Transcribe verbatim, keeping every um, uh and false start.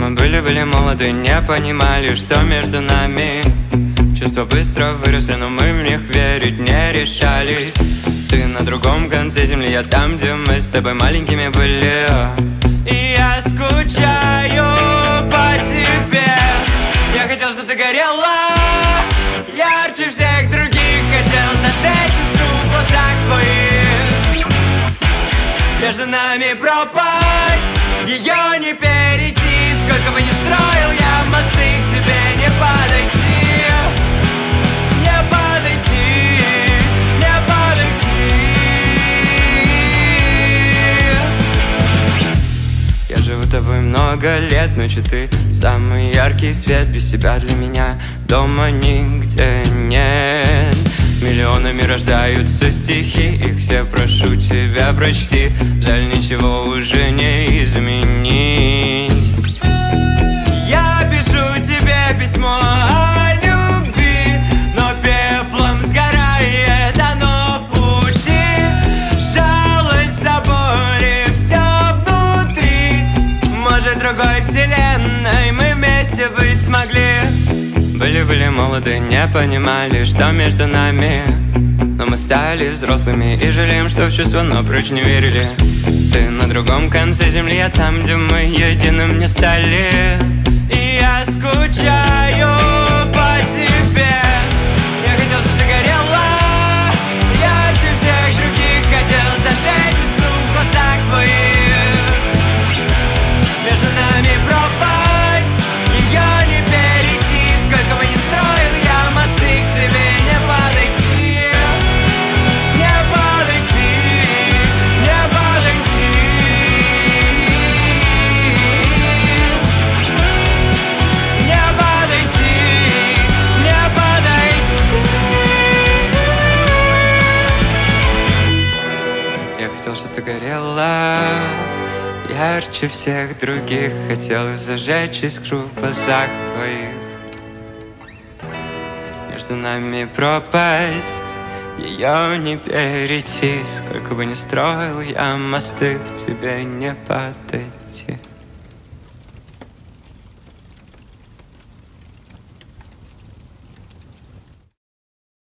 Мы были-были молоды, не понимали, что между нами. Чувства быстро выросли, но мы в них верить не решались. Ты на другом конце земли, я там, где мы с тобой маленькими были. И я скучаю по тебе. Я хотел, чтобы ты горела ярче всех других. Хотел зажечь искру в глазах твоих. Между нами пропасть, ее не перейти. Сколько бы ни строил я мосты, к тебе не подойти. Не подойти, не подойти. Я живу тобой много лет, ночью ты самый яркий свет. Без себя для меня дома нигде нет. Миллионами рождаются стихи, их все прошу тебя прочти. Жаль, ничего уже не изменить. Я пишу тебе письмо о любви, но пеплом сгорает оно в пути. Жалость до боли, все внутри. Может, в другой вселенной мы вместе быть смогли. Были-были молоды, не понимали, что между нами. Но мы стали взрослыми и жалеем, что в чувства, но прочь не верили. Ты на другом конце земли, я там, где мы единым не стали. И я скучаю по тебе. Я хотел, чтобы ты горела ярче всех других. Хотел зажечь искру в глазах твоих. Между нами пропасть, ее не перейти. Сколько бы ни строил я мосты, к тебе не подойти. Не подойти, не подойти. Не подойти, не подойти. Я хотел, чтобы ты горела ярче всех других. Хотел зажечь искру в глазах твоих. Между нами пропасть, ее не перейти. Сколько бы ни строил я мосты, к тебе не подойти.